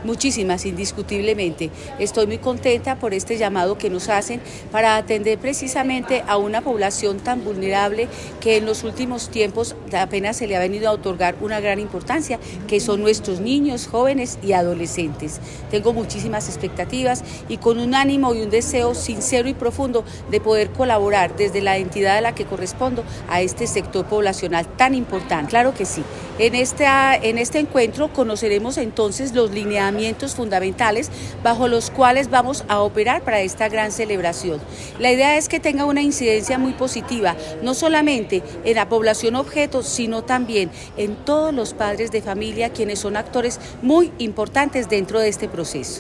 Muchísimas, indiscutiblemente. Estoy muy contenta por este llamado que nos hacen para atender precisamente a una población tan vulnerable que en los últimos tiempos apenas se le ha venido a otorgar una gran importancia, que son nuestros niños, jóvenes y adolescentes. Tengo muchísimas expectativas y con un ánimo y un deseo sincero y profundo de poder colaborar desde la entidad a la que correspondo a este sector poblacional tan importante. Claro que sí. En este encuentro conoceremos entonces los lineamientos fundamentales bajo los cuales vamos a operar para esta gran celebración. La idea es que tenga una incidencia muy positiva, no solamente en la población objeto, sino también en todos los padres de familia, quienes son actores muy importantes dentro de este proceso.